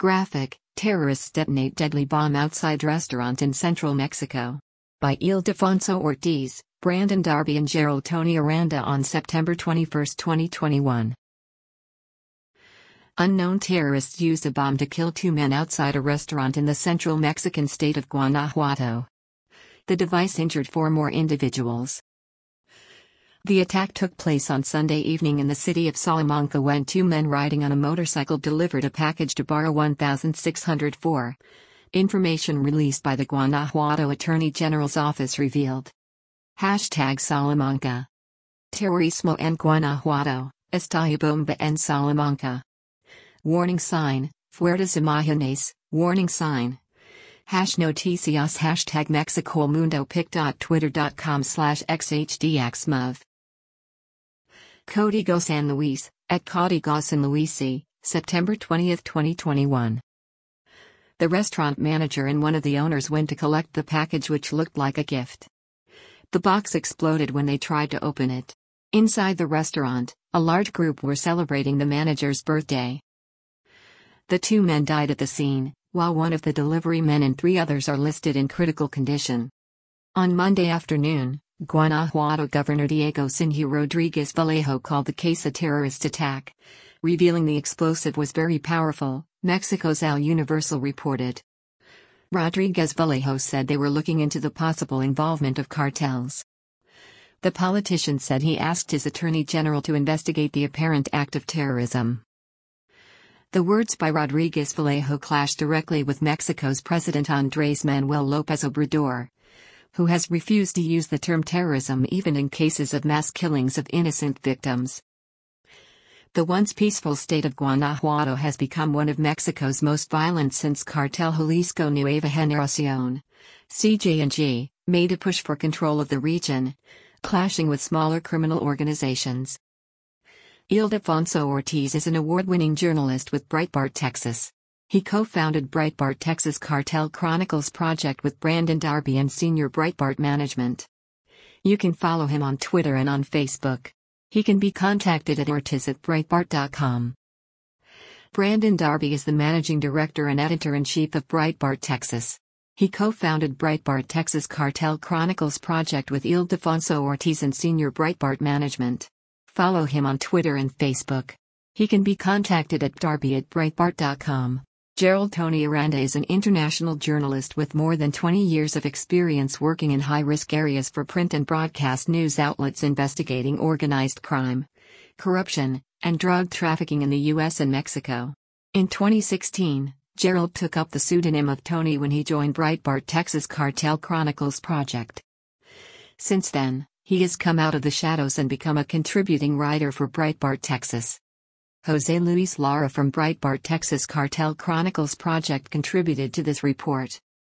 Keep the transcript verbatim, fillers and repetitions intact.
Graphic: Terrorists detonate deadly bomb outside restaurant in central Mexico. By Ildefonso Ortiz, Brandon Darby and Gerald Tony Aranda on September twenty-first, twenty twenty-one. Unknown terrorists used a bomb to kill two men outside a restaurant in the central Mexican state of Guanajuato. The device injured four more individuals. The attack took place on Sunday evening in the city of Salamanca when two men riding on a motorcycle delivered a package to Barra one thousand six hundred four. Information released by the Guanajuato Attorney General's office revealed. Hashtag Salamanca. Terrorismo en Guanajuato, Estalla bomba en Salamanca. Warning sign, Fuertes imágenes, warning sign. Hash noticias hashtag Mexico Mundo pic.twitter.com slash xhdxmov. Código San Luis, at Código San Luis, September twentieth, twenty twenty-one. The restaurant manager and one of the owners went to collect the package, which looked like a gift. The box exploded when they tried to open it. Inside the restaurant, a large group were celebrating the manager's birthday. The two men died at the scene, while one of the delivery men and three others are listed in critical condition. On Monday afternoon, Guanajuato Governor Diego Sinue Rodríguez Vallejo called the case a terrorist attack, revealing the explosive was very powerful, Mexico's El Universal reported. Rodríguez Vallejo said they were looking into the possible involvement of cartels. The politician said he asked his attorney general to investigate the apparent act of terrorism. The words by Rodríguez Vallejo clash directly with Mexico's President Andrés Manuel López Obrador, who has refused to use the term terrorism even in cases of mass killings of innocent victims. The once peaceful state of Guanajuato has become one of Mexico's most violent since Cartel Jalisco Nueva Generación, C J N G, made a push for control of the region, clashing with smaller criminal organizations. Ildefonso Ortiz is an award-winning journalist with Breitbart Texas. He co-founded Breitbart Texas Cartel Chronicles project with Brandon Darby and Senior Breitbart Management. You can follow him on Twitter and on Facebook. He can be contacted at ortiz at breitbart dot com. Brandon Darby is the managing director and editor-in-chief of Breitbart Texas. He co-founded Breitbart Texas Cartel Chronicles project with Ildefonso Ortiz and Senior Breitbart Management. Follow him on Twitter and Facebook. He can be contacted at darby at breitbart dot com. Gerald Tony Aranda is an international journalist with more than twenty years of experience working in high-risk areas for print and broadcast news outlets investigating organized crime, corruption, and drug trafficking in the U S and Mexico. In twenty sixteen, Gerald took up the pseudonym of Tony when he joined Breitbart Texas Cartel Chronicles project. Since then, he has come out of the shadows and become a contributing writer for Breitbart Texas. José Luis Lara from Breitbart Texas Cartel Chronicles project contributed to this report.